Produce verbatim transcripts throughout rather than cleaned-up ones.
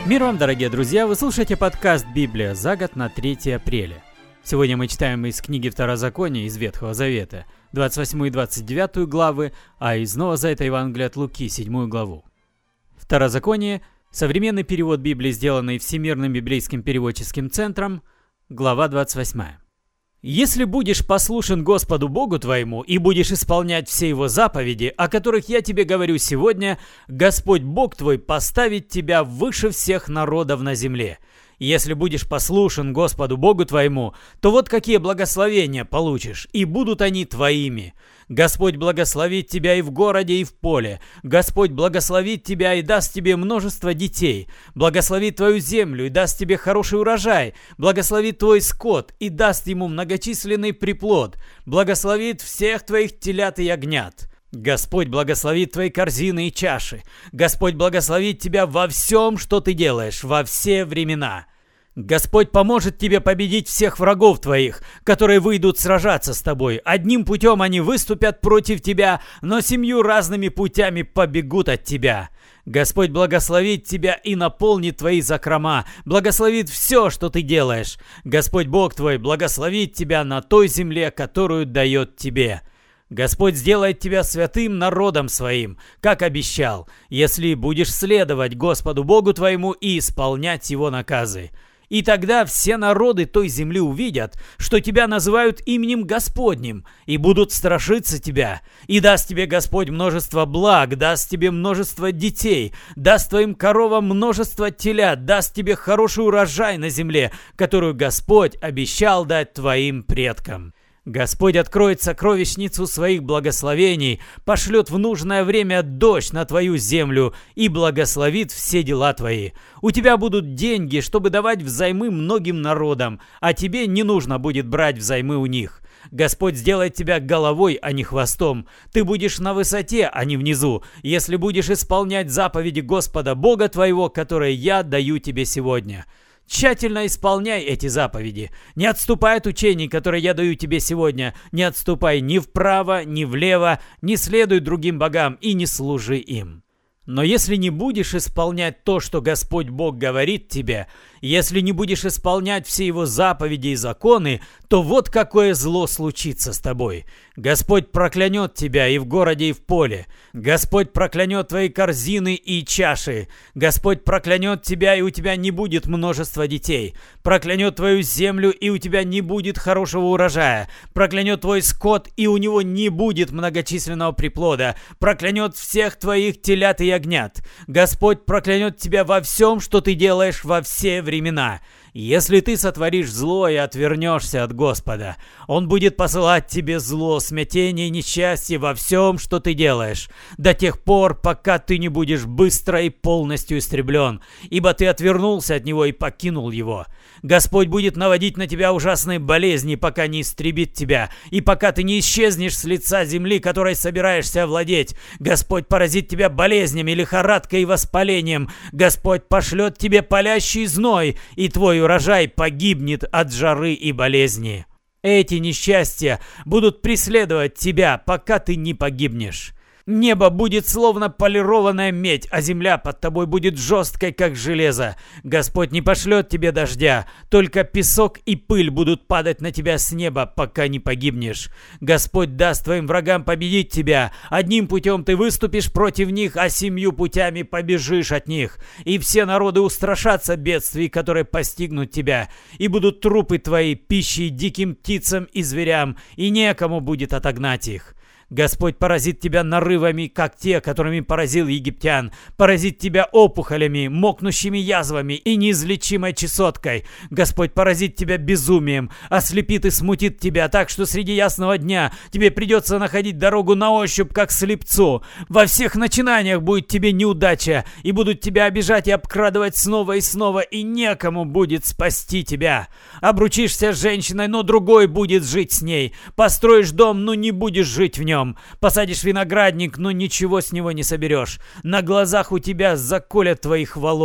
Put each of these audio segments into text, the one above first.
Мир вам, дорогие друзья! Вы слушаете подкаст «Библия за год» на третье апреля. Сегодня мы читаем из книги Второзакония из Ветхого Завета, двадцать восьмую и двадцать девятую главы, а из Нового Завета Евангелия от Луки, седьмую главу. Второзаконие – современный перевод Библии, сделанный Всемирным библейским переводческим центром, глава двадцать восьмая. «Если будешь послушен Господу Богу твоему и будешь исполнять все Его заповеди, о которых я тебе говорю сегодня, Господь Бог твой поставит тебя выше всех народов на земле. Если будешь послушен Господу Богу твоему, то вот какие благословения получишь, и будут они твоими. Господь благословит тебя и в городе, и в поле. Господь благословит тебя и даст тебе множество детей. Благословит твою землю и даст тебе хороший урожай. Благословит твой скот и даст ему многочисленный приплод. Благословит всех твоих телят и ягнят. Господь благословит твои корзины и чаши. Господь благословит тебя во всем, что ты делаешь, во все времена. Господь поможет тебе победить всех врагов твоих, которые выйдут сражаться с тобой. Одним путем они выступят против тебя, но семью разными путями побегут от тебя. Господь благословит тебя и наполнит твои закрома, благословит все, что ты делаешь. Господь Бог твой благословит тебя на той земле, которую дает тебе. Господь сделает тебя святым народом своим, как обещал, если будешь следовать Господу Богу твоему и исполнять Его наказы. И тогда все народы той земли увидят, что тебя называют именем Господним, и будут страшиться тебя. И даст тебе Господь множество благ, даст тебе множество детей, даст твоим коровам множество телят, даст тебе хороший урожай на земле, которую Господь обещал дать твоим предкам. Господь откроет сокровищницу своих благословений, пошлет в нужное время дождь на твою землю и благословит все дела твои. У тебя будут деньги, чтобы давать взаймы многим народам, а тебе не нужно будет брать взаймы у них. Господь сделает тебя головой, а не хвостом. Ты будешь на высоте, а не внизу, если будешь исполнять заповеди Господа Бога твоего, которые я даю тебе сегодня. Тщательно исполняй эти заповеди. Не отступай от учений, которые я даю тебе сегодня. Не отступай ни вправо, ни влево, не следуй другим богам и не служи им. Но если не будешь исполнять то, что Господь Бог говорит тебе, если не будешь исполнять все Его заповеди и законы, то вот какое зло случится с тобой. Господь проклянет тебя и в городе, и в поле. Господь проклянет твои корзины и чаши. Господь проклянет тебя, и у тебя не будет множества детей. Проклянет твою землю, и у тебя не будет хорошего урожая. Проклянет твой скот, и у него не будет многочисленного приплода. Проклянет всех твоих телят и ягнят. Господь проклянет тебя во всем, что ты делаешь во все времена. Если ты сотворишь зло и отвернешься от Господа, Он будет посылать тебе зло, смятение и несчастье во всем, что ты делаешь, до тех пор, пока ты не будешь быстро и полностью истреблен, ибо ты отвернулся от Него и покинул Его. Господь будет наводить на тебя ужасные болезни, пока не истребит тебя, и пока ты не исчезнешь с лица земли, которой собираешься овладеть. Господь поразит тебя болезнями, лихорадкой и воспалением. Господь пошлет тебе палящий зной, и твой урожай погибнет от жары и болезни. Эти несчастья будут преследовать тебя, пока ты не погибнешь. Небо будет словно полированная медь, а земля под тобой будет жесткой, как железо. Господь не пошлет тебе дождя, только песок и пыль будут падать на тебя с неба, пока не погибнешь. Господь даст твоим врагам победить тебя. Одним путем ты выступишь против них, а семью путями побежишь от них. И все народы устрашатся бедствий, которые постигнут тебя, и будут трупы твои пищей диким птицам и зверям, и некому будет отогнать их. Господь поразит тебя нарывами, как те, которыми поразил египтян, поразит тебя опухолями, мокнущими язвами и неизлечимой чесоткой. Господь поразит тебя безумием, ослепит и смутит тебя так, что среди ясного дня тебе придется находить дорогу на ощупь, как слепцу. Во всех начинаниях будет тебе неудача, и будут тебя обижать и обкрадывать снова и снова, и некому будет спасти тебя. Обручишься с женщиной, но другой будет жить с ней. Построишь дом, но не будешь жить в нем. Посадишь виноградник, но ничего с него не соберешь. На глазах у тебя заколят твоих волов,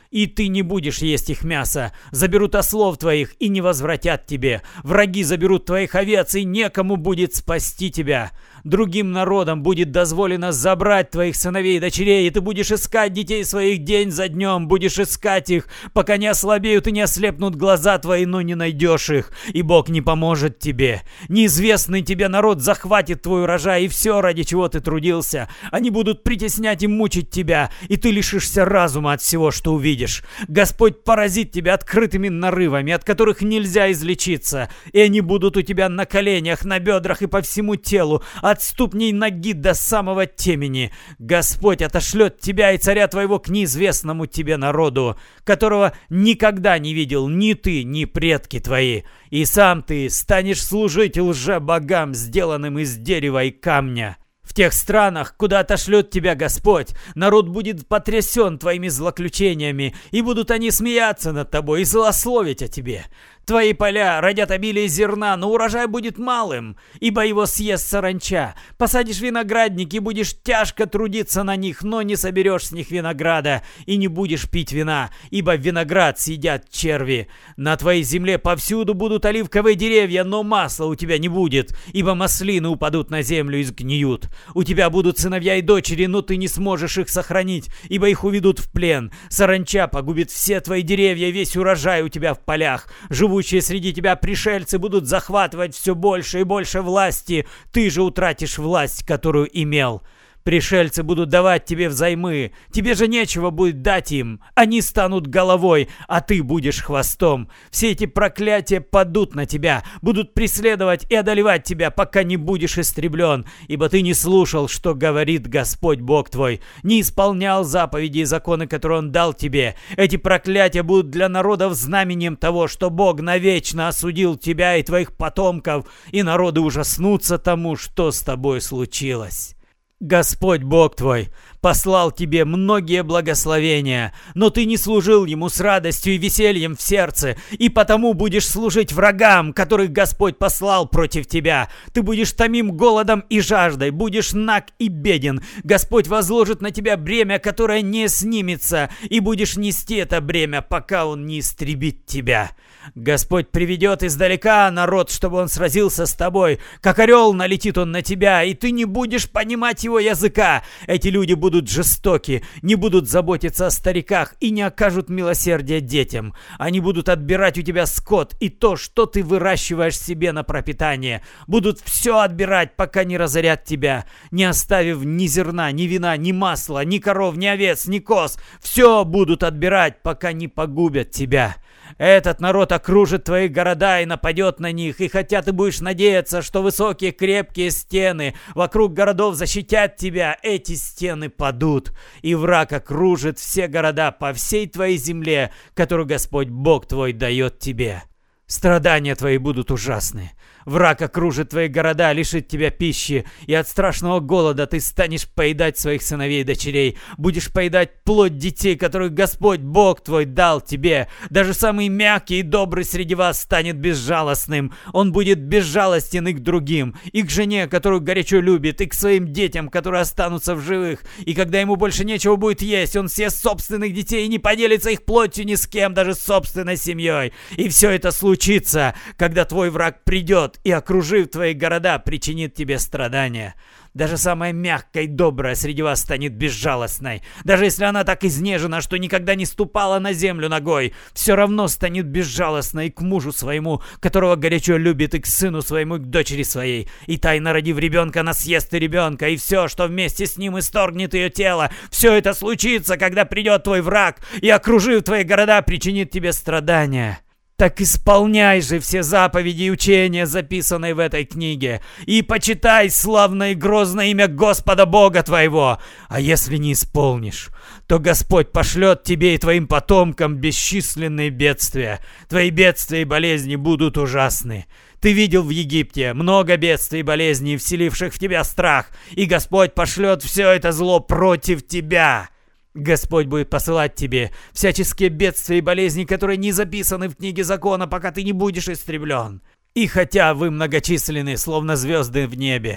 и ты не будешь есть их мясо. Заберут ослов твоих и не возвратят тебе. Враги заберут твоих овец, и некому будет спасти тебя. Другим народам будет дозволено забрать твоих сыновей и дочерей, и ты будешь искать детей своих день за днем, будешь искать их, пока не ослабеют и не ослепнут глаза твои, но не найдешь их, и Бог не поможет тебе. Неизвестный тебе народ захватит твой урожай, и все, ради чего ты трудился. Они будут притеснять и мучить тебя, и ты лишишься разума от всего, что увидишь. Господь поразит тебя открытыми нарывами, от которых нельзя излечиться, и они будут у тебя на коленях, на бедрах и по всему телу, от ступней ноги до самого темени. Господь отошлет тебя и царя твоего к неизвестному тебе народу, которого никогда не видел ни ты, ни предки твои. И сам ты станешь служить лжебогам, сделанным из дерева и камня. В тех странах, куда отошлет тебя Господь, народ будет потрясен твоими злоключениями, и будут они смеяться над тобой и злословить о тебе. Твои поля родят обилие зерна, но урожай будет малым, ибо его съест саранча. Посадишь виноградники, будешь тяжко трудиться на них, но не соберешь с них винограда, и не будешь пить вина, ибо виноград съедят черви. На твоей земле повсюду будут оливковые деревья, но масла у тебя не будет, ибо маслины упадут на землю и сгниют. У тебя будут сыновья и дочери, но ты не сможешь их сохранить, ибо их уведут в плен. Саранча погубит все твои деревья, весь урожай у тебя в полях. Живущие среди тебя пришельцы будут захватывать все больше и больше власти. Ты же утратишь власть, которую имел. Пришельцы будут давать тебе взаймы. Тебе же нечего будет дать им. Они станут головой, а ты будешь хвостом. Все эти проклятия падут на тебя, будут преследовать и одолевать тебя, пока не будешь истреблен. Ибо ты не слушал, что говорит Господь Бог твой, не исполнял заповеди и законы, которые Он дал тебе. Эти проклятия будут для народов знаменем того, что Бог навечно осудил тебя и твоих потомков, и народы ужаснутся тому, что с тобой случилось. Господь Бог твой послал тебе многие благословения, но ты не служил Ему с радостью и весельем в сердце, и потому будешь служить врагам, которых Господь послал против тебя. Ты будешь томим голодом и жаждой, будешь наг и беден. Господь возложит на тебя бремя, которое не снимется, и будешь нести это бремя, пока Он не истребит тебя. Господь приведет издалека народ, чтобы он сразился с тобой. Как орел налетит он на тебя, и ты не будешь понимать его языка. Эти люди будут жестоки, не будут заботиться о стариках и не окажут милосердия детям. Они будут отбирать у тебя скот и то, что ты выращиваешь себе на пропитание. Будут все отбирать, пока не разорят тебя, не оставив ни зерна, ни вина, ни масла, ни коров, ни овец, ни коз. Все будут отбирать, пока не погубят тебя. Этот народ окружит твои города и нападет на них, и хотя ты будешь надеяться, что высокие крепкие стены вокруг городов защитят тебя, эти стены падут, и враг окружит все города по всей твоей земле, которую Господь Бог твой дает тебе. Страдания твои будут ужасны. Враг окружит твои города, лишит тебя пищи, и от страшного голода ты станешь поедать своих сыновей и дочерей. Будешь поедать плоть детей, которых Господь Бог твой дал тебе. Даже самый мягкий и добрый среди вас станет безжалостным. Он будет безжалостен и к другим, и к жене, которую горячо любит, и к своим детям, которые останутся в живых. И когда ему больше нечего будет есть, он съест собственных детей и не поделится их плотью ни с кем, даже с собственной семьей. И все это случится, когда твой враг придет и, окружив твои города, причинит тебе страдания. Даже самая мягкая и добрая среди вас станет безжалостной. Даже если она так изнежена, что никогда не ступала на землю ногой, все равно станет безжалостной и к мужу своему, которого горячо любит, и к сыну своему, и к дочери своей. И тайно родив ребенка, она съест и ребенка, и все, что вместе с ним исторгнет ее тело. Все это случится, когда придет твой враг и, окружив твои города, причинит тебе страдания. Так исполняй же все заповеди и учения, записанные в этой книге, и почитай славное и грозное имя Господа Бога твоего. А если не исполнишь, то Господь пошлет тебе и твоим потомкам бесчисленные бедствия. Твои бедствия и болезни будут ужасны. Ты видел в Египте много бедствий и болезней, вселивших в тебя страх, и Господь пошлет все это зло против тебя. Господь будет посылать тебе всяческие бедствия и болезни, которые не записаны в книге закона, пока ты не будешь истреблен. И хотя вы многочисленны, словно звезды в небе,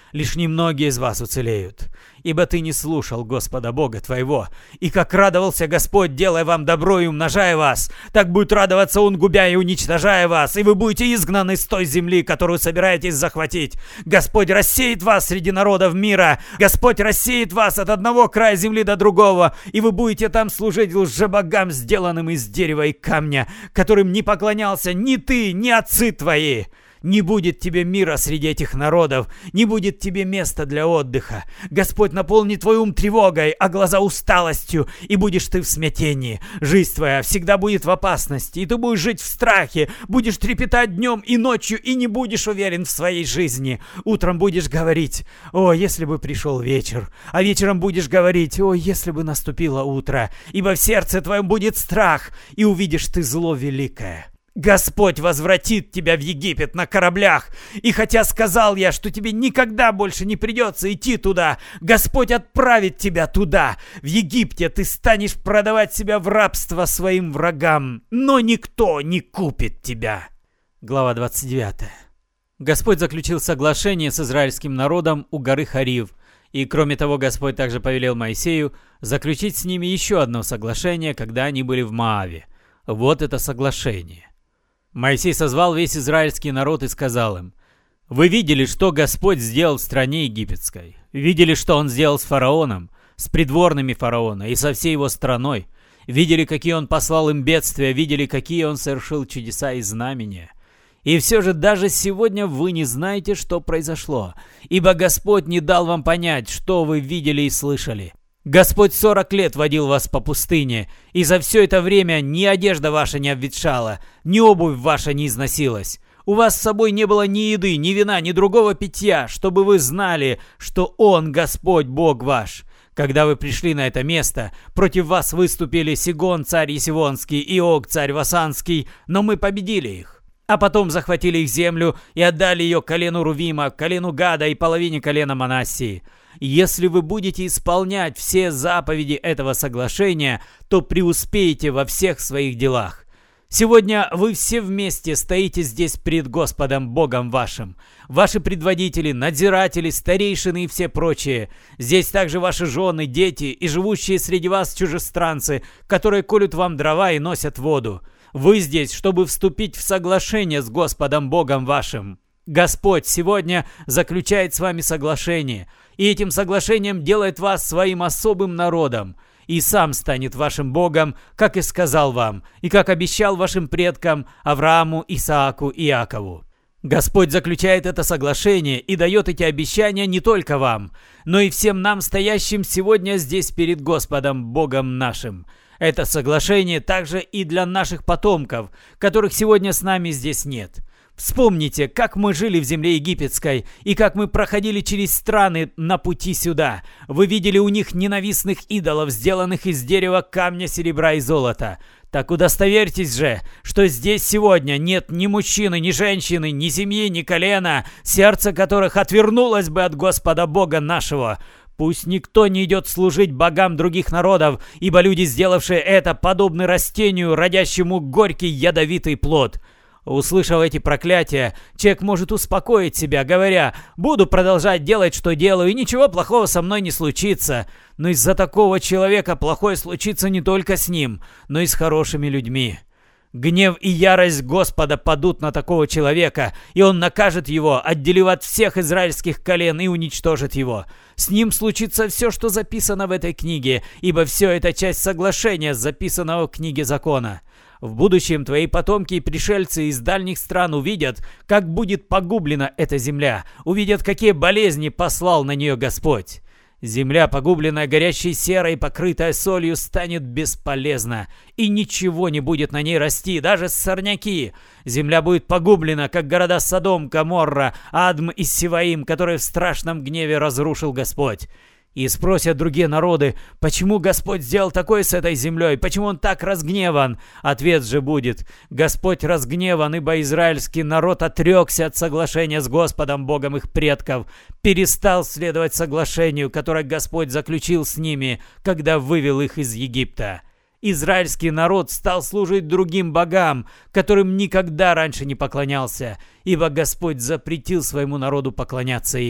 лишь немногие из вас уцелеют. Ибо ты не слушал Господа Бога твоего, и как радовался Господь, делая вам добро и умножая вас, так будет радоваться Он, губя и уничтожая вас, и вы будете изгнаны с той земли, которую собираетесь захватить. Господь рассеет вас среди народов мира, Господь рассеет вас от одного края земли до другого, и вы будете там служить лжебогам, сделанным из дерева и камня, которым не поклонялся ни ты, ни отцы твои. Не будет тебе мира среди этих народов, не будет тебе места для отдыха. Господь наполнит твой ум тревогой, а глаза усталостью, и будешь ты в смятении. Жизнь твоя всегда будет в опасности, и ты будешь жить в страхе, будешь трепетать днем и ночью, и не будешь уверен в своей жизни. Утром будешь говорить: «О, если бы пришел вечер», а вечером будешь говорить: «О, если бы наступило утро», ибо в сердце твоем будет страх, и увидишь ты зло великое. Господь возвратит тебя в Египет на кораблях, и хотя сказал я, что тебе никогда больше не придется идти туда, Господь отправит тебя туда. В Египте ты станешь продавать себя в рабство своим врагам, но никто не купит тебя. Глава двадцать девятая. Господь заключил соглашение с израильским народом у горы Хорив, и кроме того Господь также повелел Моисею заключить с ними еще одно соглашение, когда они были в Моаве. Вот это соглашение. Моисей созвал весь израильский народ и сказал им: «Вы видели, что Господь сделал в стране египетской. Видели, что Он сделал с фараоном, с придворными фараона и со всей его страной. Видели, какие Он послал им бедствия, видели, какие Он совершил чудеса и знамения. И все же даже сегодня вы не знаете, что произошло, ибо Господь не дал вам понять, что вы видели и слышали. Господь сорок лет водил вас по пустыне, и за все это время ни одежда ваша не обветшала, ни обувь ваша не износилась. У вас с собой не было ни еды, ни вина, ни другого питья, чтобы вы знали, что Он, Господь, Бог ваш. Когда вы пришли на это место, против вас выступили Сигон, царь Есивонский, и Ог, царь Васанский, но мы победили их. А потом захватили их землю и отдали ее колену Рувима, колену Гада и половине колена Манассии. Если вы будете исполнять все заповеди этого соглашения, то преуспеете во всех своих делах. Сегодня вы все вместе стоите здесь перед Господом Богом вашим. Ваши предводители, надзиратели, старейшины и все прочие. Здесь также ваши жены, дети и живущие среди вас чужестранцы, которые колют вам дрова и носят воду. Вы здесь, чтобы вступить в соглашение с Господом Богом вашим. Господь сегодня заключает с вами соглашение, и этим соглашением делает вас своим особым народом, и сам станет вашим Богом, как и сказал вам, и как обещал вашим предкам Аврааму, Исааку и Иакову. Господь заключает это соглашение и дает эти обещания не только вам, но и всем нам, стоящим сегодня здесь перед Господом Богом нашим. Это соглашение также и для наших потомков, которых сегодня с нами здесь нет. Вспомните, как мы жили в земле египетской и как мы проходили через страны на пути сюда. Вы видели у них ненавистных идолов, сделанных из дерева, камня, серебра и золота. Так удостоверьтесь же, что здесь сегодня нет ни мужчины, ни женщины, ни семьи, ни колена, сердце которых отвернулось бы от Господа Бога нашего. Пусть никто не идет служить богам других народов, ибо люди, сделавшие это, подобны растению, родящему горький ядовитый плод». Услышав эти проклятия, человек может успокоить себя, говоря: «Буду продолжать делать, что делаю, и ничего плохого со мной не случится». Но из-за такого человека плохое случится не только с ним, но и с хорошими людьми. Гнев и ярость Господа падут на такого человека, и Он накажет его, отделив от всех израильских колен, и уничтожит его. С ним случится все, что записано в этой книге, ибо все это часть соглашения, записанного в книге закона. В будущем твои потомки и пришельцы из дальних стран увидят, как будет погублена эта земля, увидят, какие болезни послал на нее Господь. Земля, погубленная горящей серой, покрытая солью, станет бесполезна, и ничего не будет на ней расти, даже сорняки. Земля будет погублена, как города Содом, Гоморра, Адм и Севаим, которые в страшном гневе разрушил Господь. И спросят другие народы: почему Господь сделал такое с этой землей? Почему Он так разгневан? Ответ же будет: Господь разгневан, ибо израильский народ отрекся от соглашения с Господом Богом их предков, перестал следовать соглашению, которое Господь заключил с ними, когда вывел их из Египта. Израильский народ стал служить другим богам, которым никогда раньше не поклонялся, ибо Господь запретил своему народу поклоняться им.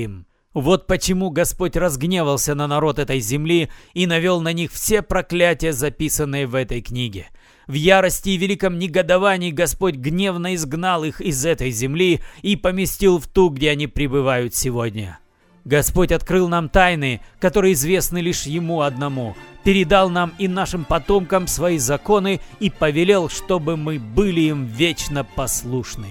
Вот почему Господь разгневался на народ этой земли и навел на них все проклятия, записанные в этой книге. В ярости и великом негодовании Господь гневно изгнал их из этой земли и поместил в ту, где они пребывают сегодня. Господь открыл нам тайны, которые известны лишь Ему одному, передал нам и нашим потомкам свои законы и повелел, чтобы мы были им вечно послушны.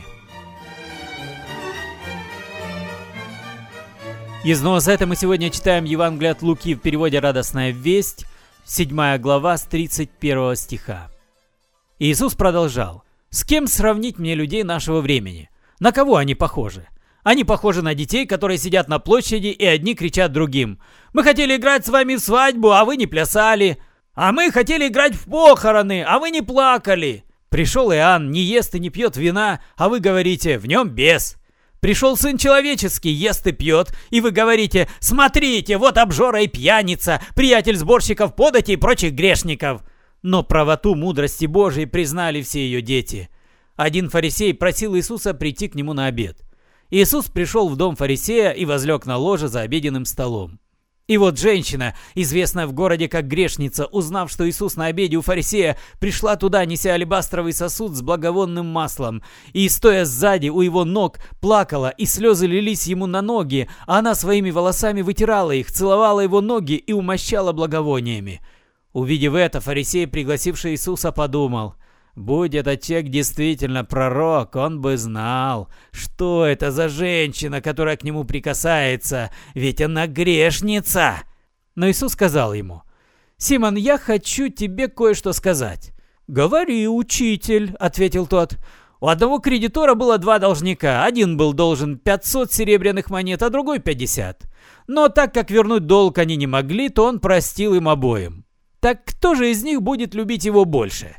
Из Нового Завета мы сегодня читаем Евангелие от Луки в переводе «Радостная весть», седьмая глава с тридцать первого стиха. Иисус продолжал: «С кем сравнить мне людей нашего времени? На кого они похожи? Они похожи на детей, которые сидят на площади, и одни кричат другим: «Мы хотели играть с вами в свадьбу, а вы не плясали! А мы хотели играть в похороны, а вы не плакали! Пришел Иоанн, не ест и не пьет вина, а вы говорите: в нем бес! Пришел Сын Человеческий, ест и пьет, и вы говорите: смотрите, вот обжора и пьяница, приятель сборщиков подати и прочих грешников!» Но правоту мудрости Божией признали все ее дети. Один фарисей просил Иисуса прийти к нему на обед. Иисус пришел в дом фарисея и возлег на ложе за обеденным столом. И вот женщина, известная в городе как грешница, узнав, что Иисус на обеде у фарисея, пришла туда, неся алебастровый сосуд с благовонным маслом, и, стоя сзади у его ног, плакала, и слезы лились ему на ноги, а она своими волосами вытирала их, целовала его ноги и умощала благовониями. Увидев это, фарисей, пригласивший Иисуса, подумал: будь этот человек действительно пророк, он бы знал, что это за женщина, которая к нему прикасается, ведь она грешница. Но Иисус сказал ему: «Симон, я хочу тебе кое-что сказать». «Говори, учитель», — ответил тот. «У одного кредитора было два должника. Один был должен пятьсот серебряных монет, а другой пятьдесят. Но так как вернуть долг они не могли, то он простил им обоим. Так кто же из них будет любить его больше?»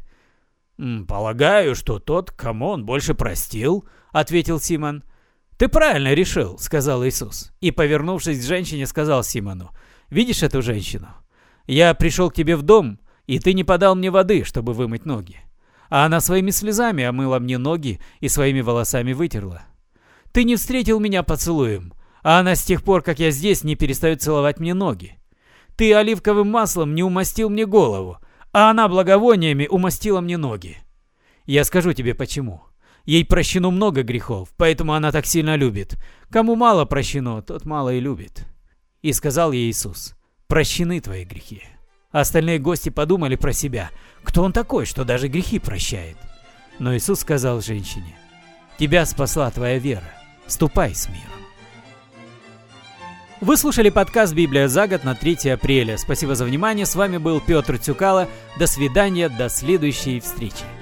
«Полагаю, что тот, кому он больше простил», — ответил Симон. «Ты правильно решил», — сказал Иисус. И, повернувшись к женщине, сказал Симону: «Видишь эту женщину? Я пришел к тебе в дом, и ты не подал мне воды, чтобы вымыть ноги. А она своими слезами омыла мне ноги и своими волосами вытерла. Ты не встретил меня поцелуем, а она с тех пор, как я здесь, не перестает целовать мне ноги. Ты оливковым маслом не умастил мне голову, а она благовониями умастила мне ноги. Я скажу тебе почему. Ей прощено много грехов, поэтому она так сильно любит. Кому мало прощено, тот мало и любит». И сказал ей Иисус: «Прощены твои грехи». Остальные гости подумали про себя: кто он такой, что даже грехи прощает? Но Иисус сказал женщине: «Тебя спасла твоя вера. Ступай с миром». Вы слушали подкаст «Библия за год» на третье апреля. Спасибо за внимание. С вами был Петр Цюкало. До свидания, до следующей встречи.